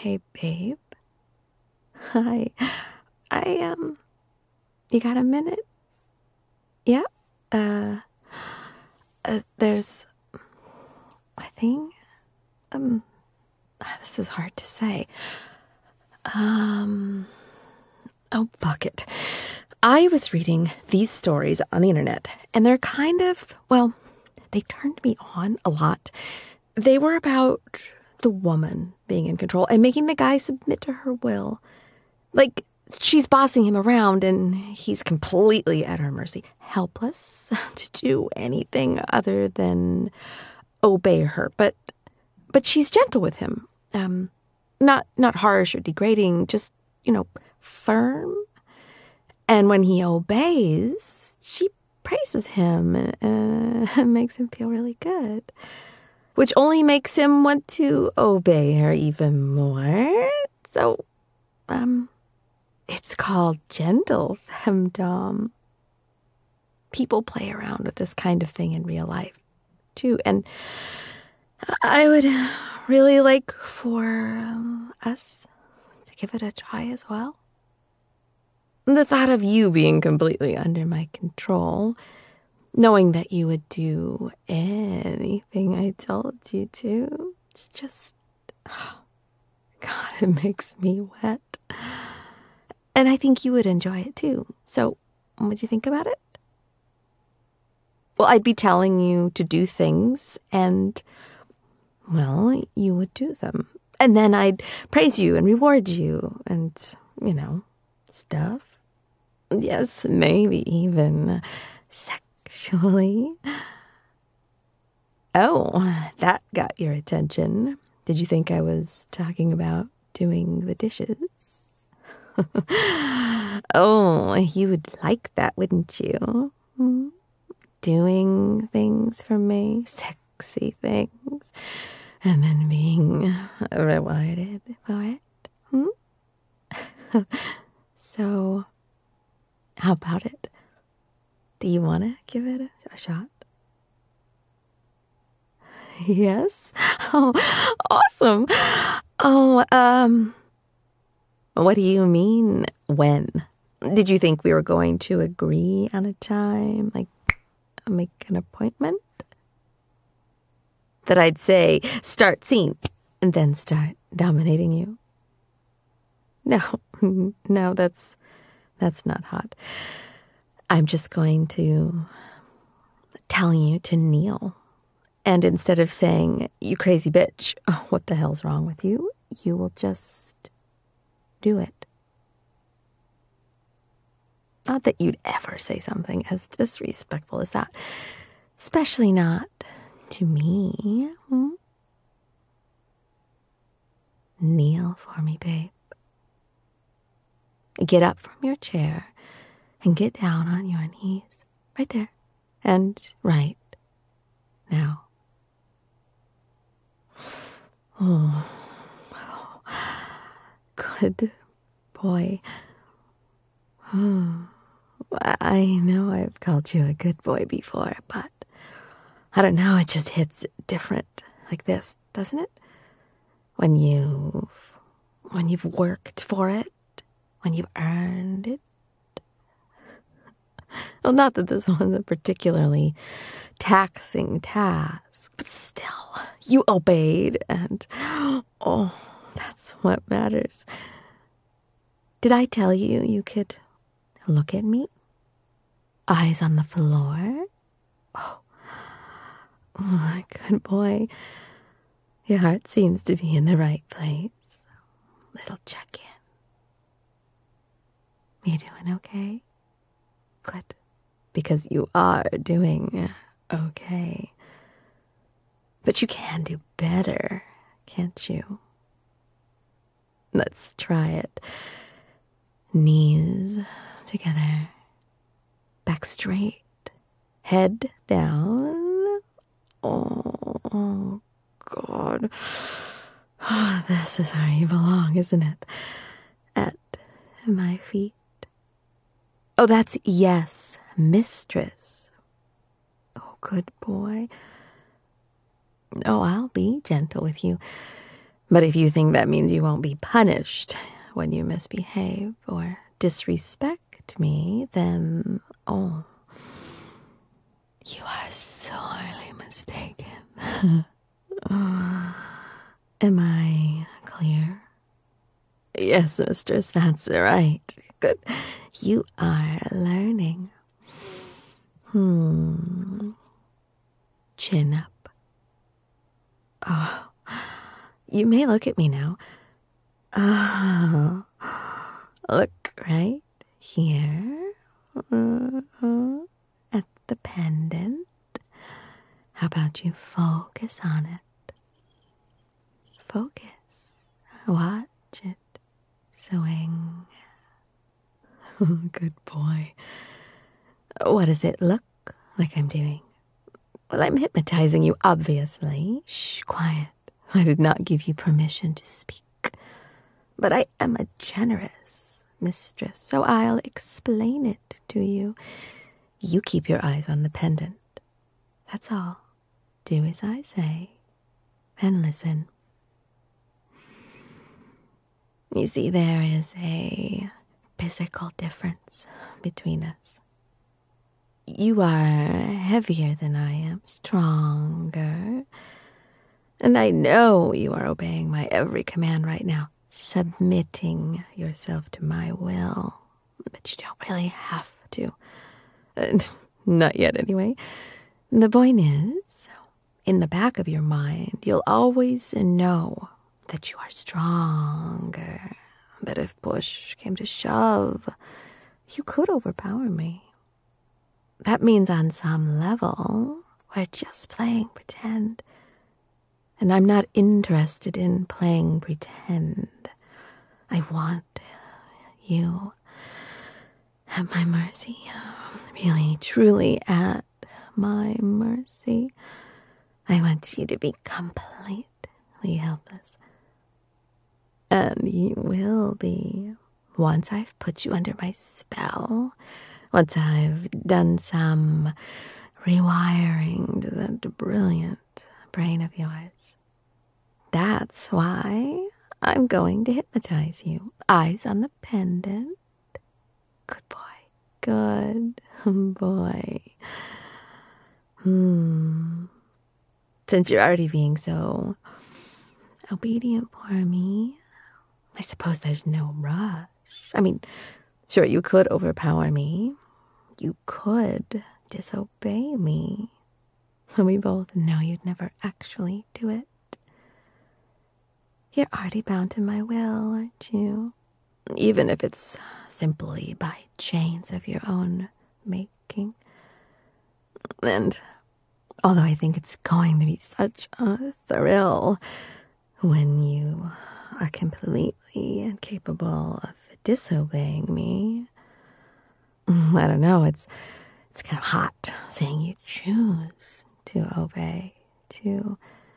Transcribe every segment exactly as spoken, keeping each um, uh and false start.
Hey, babe. Hi. I, um, you got a minute? Yeah? Uh, uh there's a thing? Um, this is hard to say. Um, oh, fuck it. I was reading these stories on the internet, and they're kind of, well, they turned me on a lot. They were about the woman being in control and making the guy submit to her will. Like, she's bossing him around and he's completely at her mercy, helpless to do anything other than obey her. But but she's gentle with him. Um, not not harsh or degrading, just, you know, firm. And when he obeys, she praises him and uh, makes him feel really good, which only makes him want to obey her even more. So, um... it's called gentle femdom. People play around with this kind of thing in real life, too. And I would really like for um, us to give it a try as well. The thought of you being completely under my control, knowing that you would do anything I told you to, it's just, oh, God, it makes me wet. And I think you would enjoy it too. So, what'd you think about it? Well, I'd be telling you to do things, and, well, you would do them. And then I'd praise you and reward you, and, you know, stuff. Yes, maybe even sexually. Oh, that got your attention. Did you think I was talking about doing the dishes? Oh, you would like that, wouldn't you? Hmm? Doing things for me, sexy things, and then being rewarded for it. Hmm? So, how about it? Do you want to give it a, a shot? Yes? Oh, awesome. Oh, um... what do you mean, when? Did you think we were going to agree on a time? Like, make an appointment? That I'd say, start scene, and then start dominating you? No, no, that's, that's not hot. I'm just going to tell you to kneel. And instead of saying, you crazy bitch, oh, what the hell's wrong with you? You will just do it. Not that you'd ever say something as disrespectful as that. Especially not to me. Hmm? Kneel for me, babe. Get up from your chair and get down on your knees. Right there. And right now. Oh. Good boy. Oh. I know I've called you a good boy before, but I don't know, it just hits different like this, doesn't it? When you've, when you've worked for it, when you've earned it. Well, not that this one's a particularly taxing task, but still, you obeyed, and oh, that's what matters. Did I tell you you could look at me? Eyes on the floor? Oh, oh my good boy. Your heart seems to be in the right place. Little check-in. You doing okay? Good. Because you are doing okay. But you can do better, can't you? Let's try it. Knees together. Back straight. Head down. Oh, oh God. Oh, this is where you belong, isn't it? At my feet. Oh, that's yes, mistress. Oh, good boy. Oh, I'll be gentle with you. But if you think that means you won't be punished when you misbehave or disrespect me, then, oh, you are sorely mistaken. Am I clear? Yes, mistress, that's right. Good. You are learning. Hmm. Chin up. Oh, you may look at me now. Oh, look right here. Uh-huh. At the pendant. How about you focus on it? Focus. Watch it swing. Good boy. What does it look like I'm doing? Well, I'm hypnotizing you, obviously. Shh, quiet. I did not give you permission to speak. But I am a generous mistress, so I'll explain it to you. You keep your eyes on the pendant. That's all. Do as I say, and listen. You see, there is a physical difference between us. You are heavier than I am, stronger. And I know you are obeying my every command right now, submitting yourself to my will. But you don't really have to. Uh, not yet, anyway. The point is, in the back of your mind, you'll always know that you are stronger. But if push came to shove, you could overpower me. That means on some level, we're just playing pretend. And I'm not interested in playing pretend. I want you at my mercy. Really, truly at my mercy. I want you to be completely helpless. And you will be once I've put you under my spell. Once I've done some rewiring to that brilliant brain of yours. That's why I'm going to hypnotize you. Eyes on the pendant. Good boy. Good boy. Hmm. Since you're already being so obedient for me, I suppose there's no rush. I mean, sure, you could overpower me. You could disobey me. We both know you'd never actually do it. You're already bound to my will, aren't you? Even if it's simply by chains of your own making. And although I think it's going to be such a thrill when you are completely incapable of disobeying me, I don't know, it's it's kind of hot saying you choose to obey, to,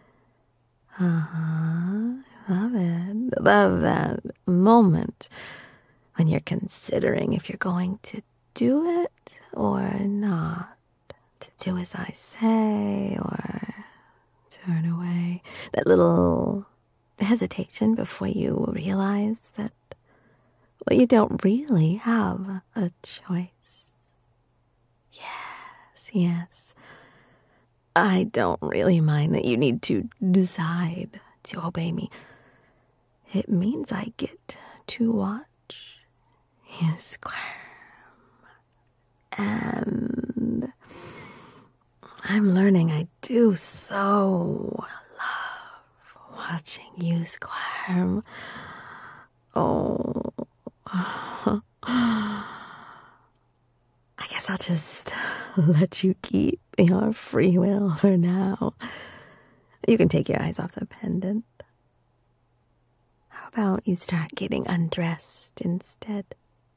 uh-huh, love it, love that moment when you're considering if you're going to do it or not, to do as I say or turn away, that little hesitation before you realize that, well, you don't really have a choice. Yes, yes. I don't really mind that you need to decide to obey me. It means I get to watch you squirm. And I'm learning I do so love watching you squirm. Oh. I guess I'll just let you keep your free will for now. You can take your eyes off the pendant. How about you start getting undressed instead?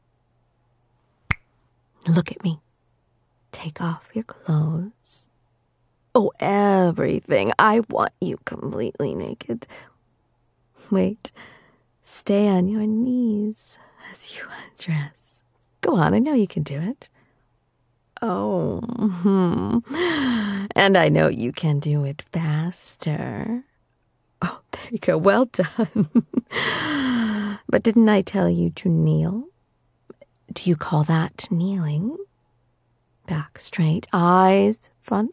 Look at me. Take off your clothes. Oh, everything. I want you completely naked. Wait. Stay on your knees as you undress. Go on, I know you can do it. Oh, hmm. And I know you can do it faster. Oh, there you go. Well done. But didn't I tell you to kneel? Do you call that kneeling? Back straight, eyes front.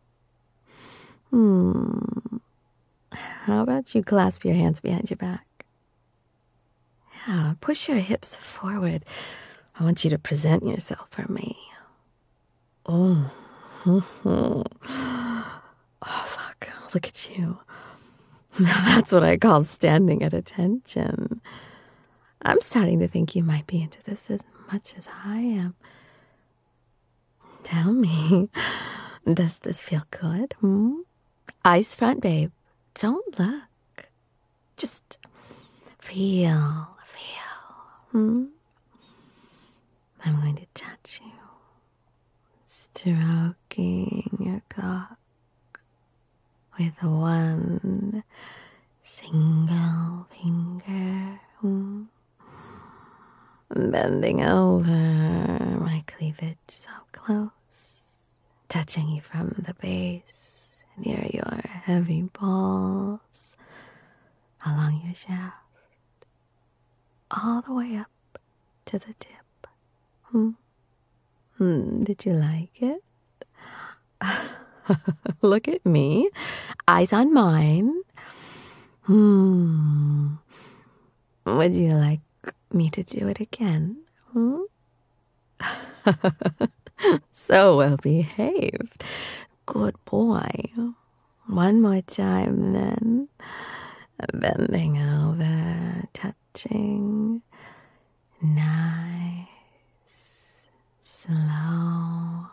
Hmm. How about you clasp your hands behind your back? Yeah, push your hips forward. I want you to present yourself for me. Oh. Oh, fuck. Look at you. Now that's what I call standing at attention. I'm starting to think you might be into this as much as I am. Tell me, does this feel good? Hmm? Eyes front, babe. Don't look. Just feel, feel. Hmm? I'm going to touch you, stroking your cock with one single finger. Hmm? Bending over, my cleavage so close, touching you from the base near your heavy balls, along your shaft, all the way up to the tip. Hmm? Hmm, did you like it? Look at me, eyes on mine. Hmm. Would you like me to do it again? Hmm? So well behaved. Good boy. One more time then. Bending over, touching. Nice. Slow.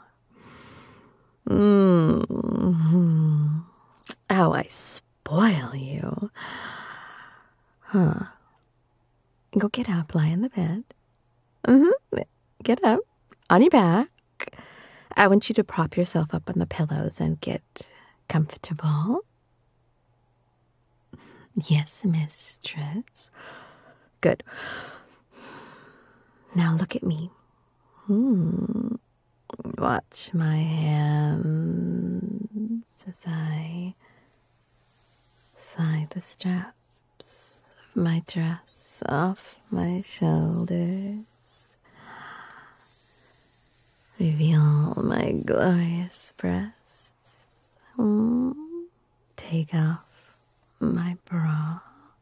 Mm-hmm. How I spoil you. Huh. Go get up, lie in the bed. Mm-hmm. Get up. On your back. I want you to prop yourself up on the pillows and get comfortable. Yes, mistress. Good. Now look at me. Hmm. Watch my hands as I slide the straps of my dress off my shoulders. Reveal my glorious breasts. Mm. Take off my bra.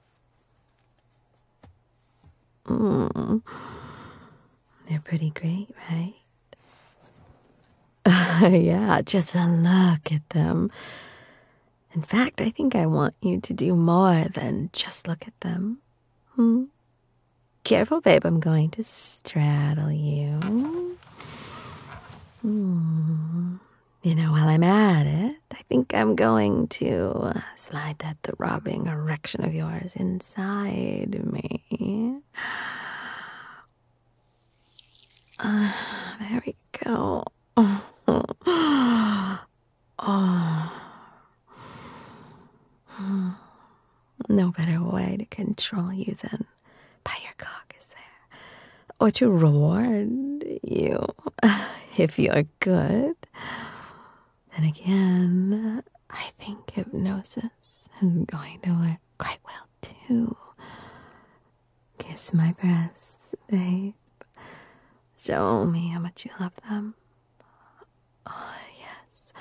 Mm. They're pretty great, right? Yeah, just a look at them. In fact, I think I want you to do more than just look at them. Hmm? Careful, babe, I'm going to straddle you. Hmm. You know, while I'm at it, I think I'm going to slide that throbbing erection of yours inside me. Uh, there we go. Oh. Oh. No better way to control you than by your cock, is there? Or to reward you if you're good. Then again, I think hypnosis is going to work quite well too. Kiss my breasts, babe. Show me how much you love them. Oh, yes.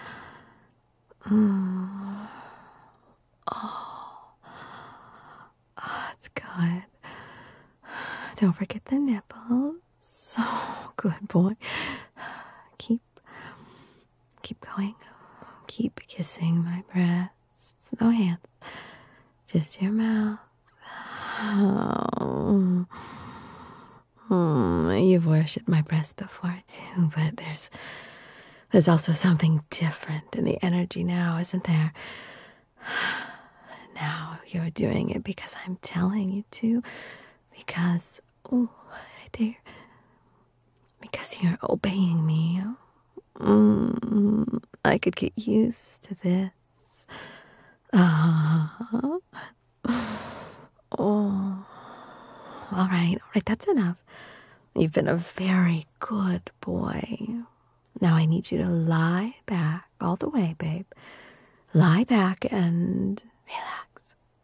Mm. Oh. Oh, it's good. Don't forget the nipples. Oh, good boy. Keep, keep going. Keep kissing my breasts. No hands. Just your mouth. Oh. Mm, you've worshipped my breast before too, but there's there's also something different in the energy now, isn't there? Now you're doing it because I'm telling you to, because oh, right there, because you're obeying me. Mm, I could get used to this. Uh-huh. Oh, all right, all right, that's enough. You've been a very good boy. Now I need you to lie back all the way, babe. Lie back and relax.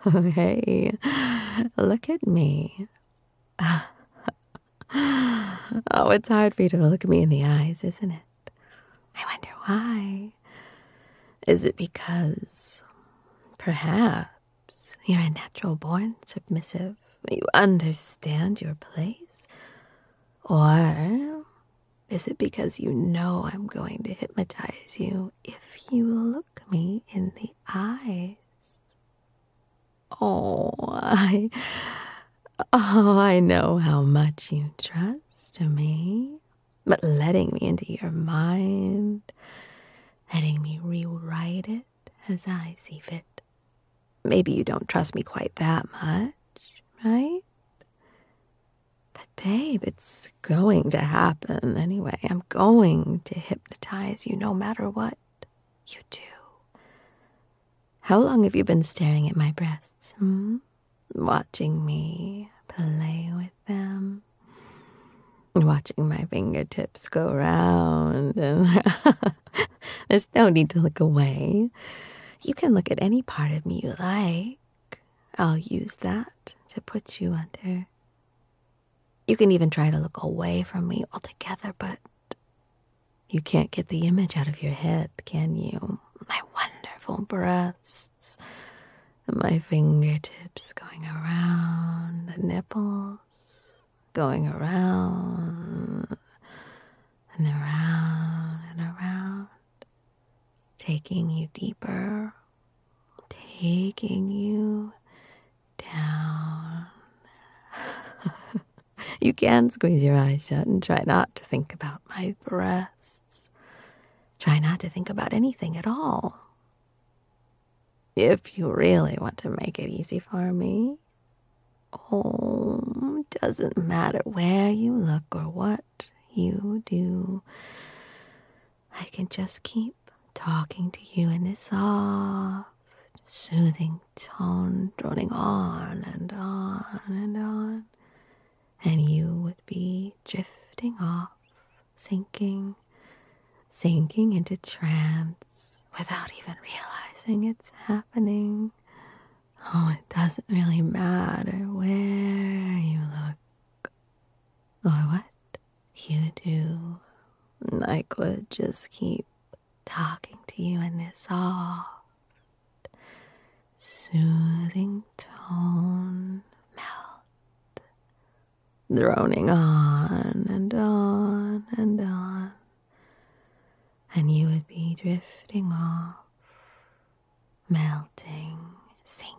Hey, look at me. Oh, it's hard for you to look me in the eyes, isn't it? I wonder why. Is it because perhaps you're a natural born submissive? You understand your place? Or is it because you know I'm going to hypnotize you if you look me in the eyes? Oh, I, oh, I know how much you trust me. But letting me into your mind, letting me rewrite it as I see fit. Maybe you don't trust me quite that much, right? But babe, it's going to happen anyway. I'm going to hypnotize you no matter what you do. How long have you been staring at my breasts, hmm? Watching me play with them? Watching my fingertips go round and there's no need to look away. You can look at any part of me you like. I'll use that to put you under. You can even try to look away from me altogether, but you can't get the image out of your head, can you? My wonderful breasts, my fingertips going around the nipples, going around and around and around, taking you deeper, taking you down. You can squeeze your eyes shut and try not to think about my breasts. Try not to think about anything at all. If you really want to make it easy for me, oh, it doesn't matter where you look or what you do. I can just keep talking to you in this soft, soothing tone, droning on and on and on. And you would be drifting off, sinking, sinking into trance without even realizing it's happening. Oh, it doesn't really matter where you look or what you do. I could just keep talking to you in this soft, soothing tone, melt, droning on and on and on, and you would be drifting off, melting, sinking,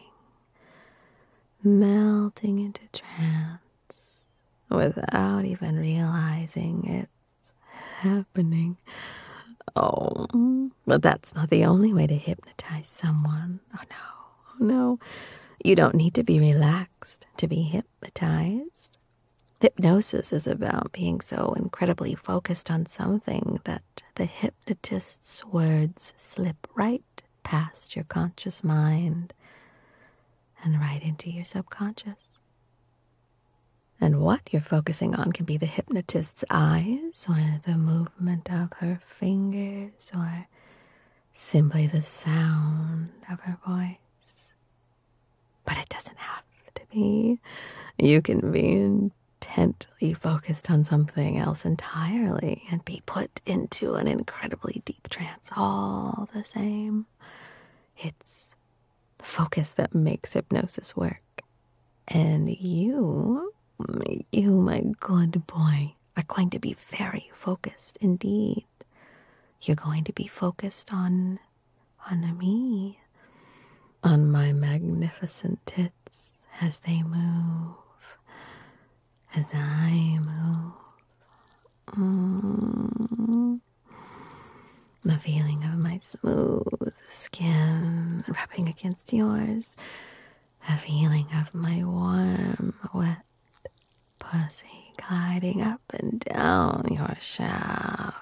melting into trance without even realizing it's happening. Oh, but that's not the only way to hypnotize someone. Oh no, oh no. You don't need to be relaxed to be hypnotized. Hypnosis is about being so incredibly focused on something that the hypnotist's words slip right past your conscious mind and right into your subconscious. And what you're focusing on can be the hypnotist's eyes or the movement of her fingers or simply the sound of her voice. But it doesn't have to be. You can be intently focused on something else entirely and be put into an incredibly deep trance all the same. It's the focus that makes hypnosis work. And you... You, my good boy, are going to be very focused indeed. You're going to be focused on, on me, on my magnificent tits as they move, as I move. Mm. The feeling of my smooth skin rubbing against yours. The feeling of my warm, wet pussy gliding up and down your shaft.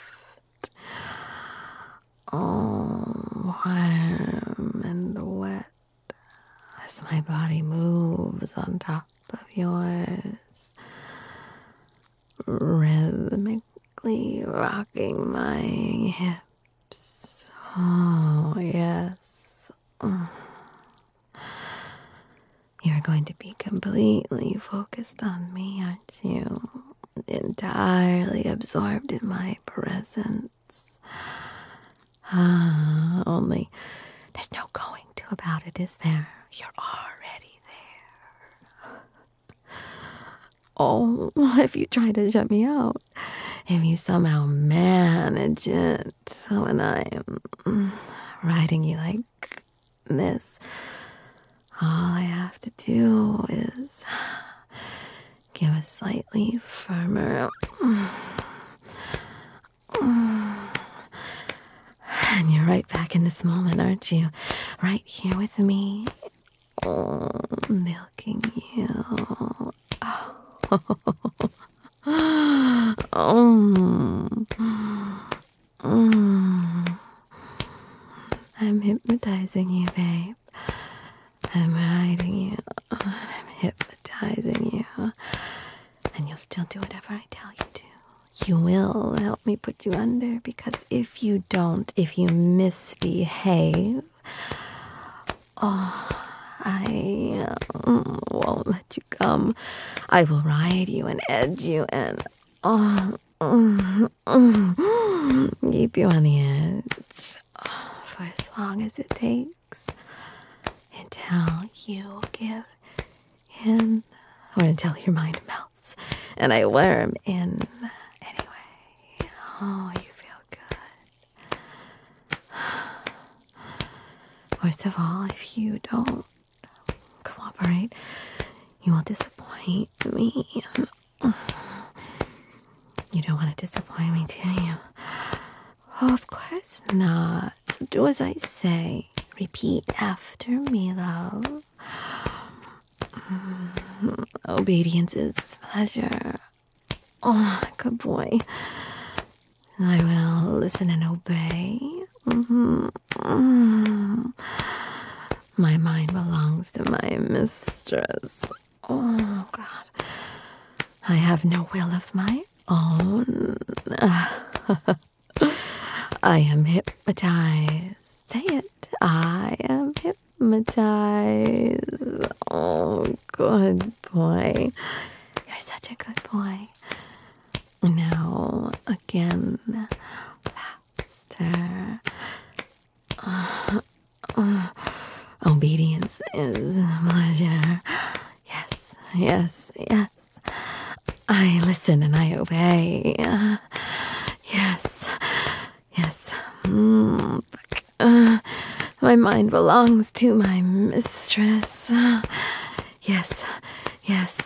Oh, warm and wet as my body moves on top of yours, rhythmically rocking my hips. Oh, yes. You're going to be completely focused on me, aren't you? Entirely absorbed in my presence. Ah, only there's no going to about it, is there? You're already there. Oh, if you try to shut me out, if you somehow manage it when I'm riding you like this, all I have to do is give a slightly firmer, and you're right back in this moment, aren't you? Right here with me, oh, milking you. Oh. Oh. Mm. I'm hypnotizing you, babe. I'm riding you. I'm hypnotizing you. And you'll still do whatever I tell you to. You will help me put you under, because if you don't, if you misbehave, oh, I uh, won't let you come. I will ride you and edge you and oh, mm, mm, keep you on the edge oh, for as long as it takes until you give in, or until your mind melts and I worm in. Anyway, oh, you feel good. Worst of all, if you don't cooperate, you will disappoint me. You don't want to disappoint me, do you? Oh, of course not. So do as I say. Repeat after me, love. Mm, obedience is pleasure. Oh, good boy. I will listen and obey. Mm-hmm. Mm-hmm. My mind belongs to my mistress. Oh, God. I have no will of my own. I am hypnotized. Say it. I am hypnotized. Oh, good boy. You're such a good boy. Now, again, faster. Uh, uh, obedience is pleasure. Yes, yes, yes. I listen and I obey. Uh, yes, yes. Mm, uh, my mind belongs to my mistress. Uh, yes, yes.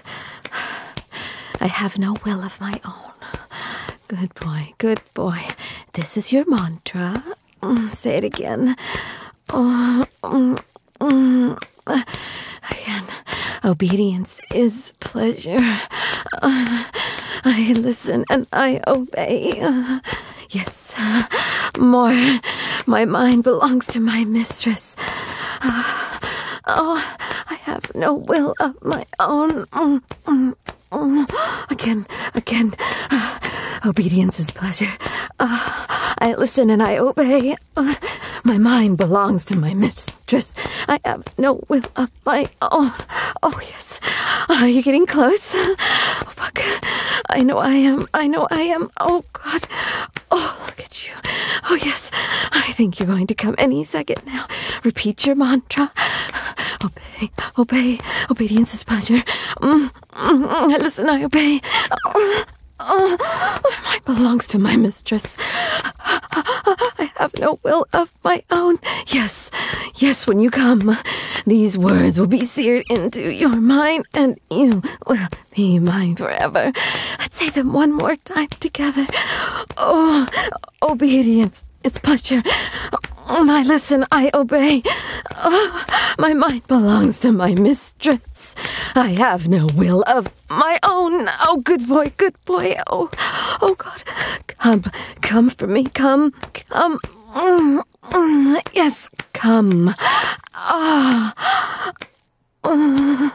I have no will of my own. Good boy, good boy. This is your mantra. Mm, say it again. Oh, mm, mm. Again. Obedience is pleasure. Uh, I listen and I obey. Uh, yes, uh, more. My mind belongs to my mistress. Uh, oh, I have no will of my own. Mm, mm, mm. Again, again. Uh, obedience is pleasure. Uh, I listen and I obey. Uh, my mind belongs to my mistress. I have no will of my own. Oh, yes. Are you getting close? Oh, fuck. I know I am. I know I am. Oh, God. Oh, look at you. Oh, yes. I think you're going to come any second now. Repeat your mantra. Obey. Obey. Obedience is pleasure. Mm, mm, mm. Listen, I obey. Oh, oh, my mind belongs to my mistress. I have no will of my own. Yes, yes, when you come, these words will be seared into your mind, and you will be mine forever. Let's say them one more time together. Oh, obedience is pleasure. I listen, I obey. Oh, my mind belongs to my mistress. I have no will of my own. Oh, good boy, good boy. Oh, oh God. Come, come for me. Come, come. Mm, mm, yes, come. Ah. Uh,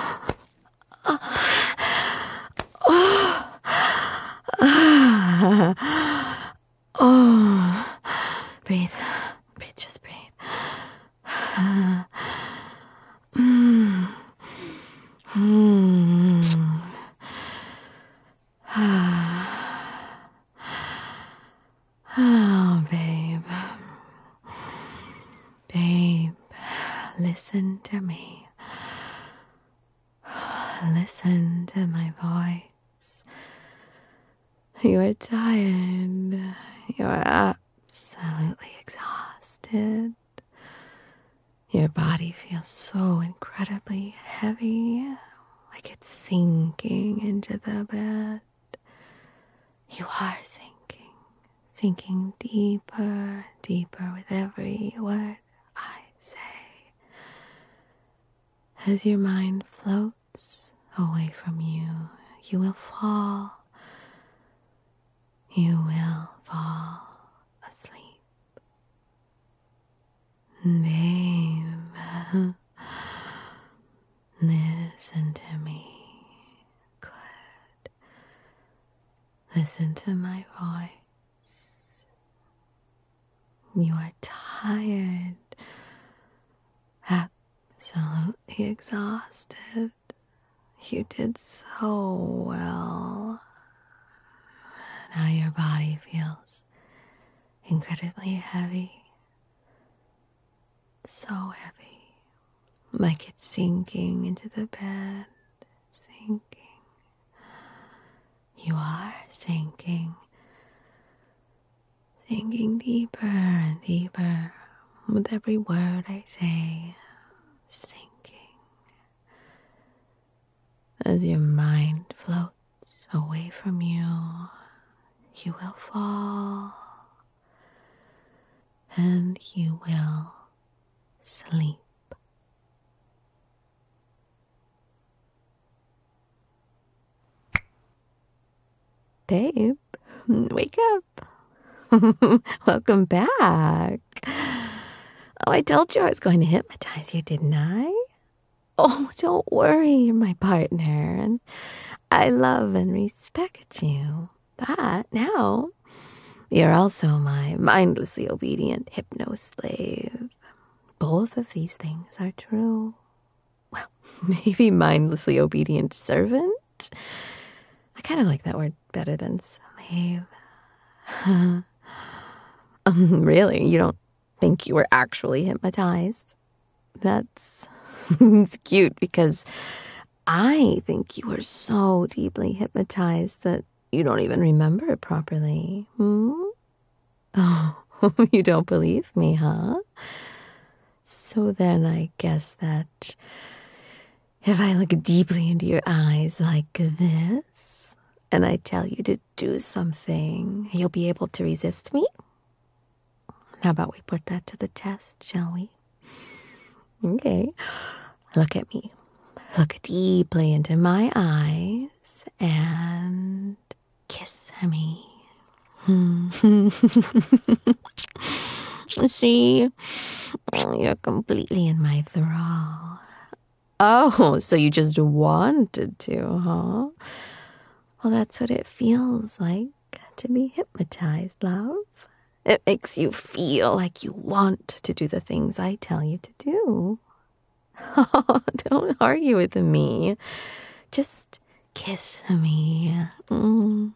uh, oh. Ah. Oh. Breathe. Breathe, just breathe. Uh, mm. listen to me. Listen to my voice. You are tired. You are absolutely exhausted. Your body feels so incredibly heavy, like it's sinking into the bed. You are sinking, sinking deeper and deeper with every word I say. As your mind floats away from you, you will fall. You will fall asleep. Babe, listen to me. Good. Listen to my voice. You are tired, absolutely exhausted. You did so well. Now your body feels incredibly heavy. So heavy. Like it's sinking into the bed. Sinking. You are sinking. Sinking deeper and deeper. With every word I say. Sinking. As your mind floats away from you, you will fall, and you will sleep. Babe, wake up. Welcome back. Oh, I told you I was going to hypnotize you, didn't I? Oh, don't worry, you're my partner, and I love and respect you. But now, you're also my mindlessly obedient hypno-slave. Both of these things are true. Well, maybe mindlessly obedient servant? I kind of like that word better than slave. um, really, you don't think you were actually hypnotized? That's it's cute because I think you were so deeply hypnotized that you don't even remember it properly. Hmm? Oh, you don't believe me, huh? So then I guess that if I look deeply into your eyes like this, and I tell you to do something, you'll be able to resist me? How about we put that to the test, shall we? Okay. Look at me. Look deeply into my eyes and kiss me. See? You're completely in my thrall. Oh, so you just wanted to, huh? Well, that's what it feels like to be hypnotized, love. It makes you feel like you want to do the things I tell you to do. Oh, don't argue with me. Just kiss me. Mm.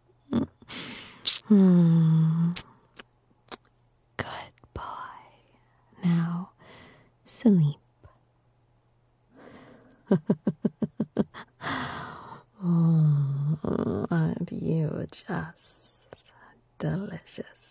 Mm. Good boy. Now, sleep. Oh, aren't you just delicious?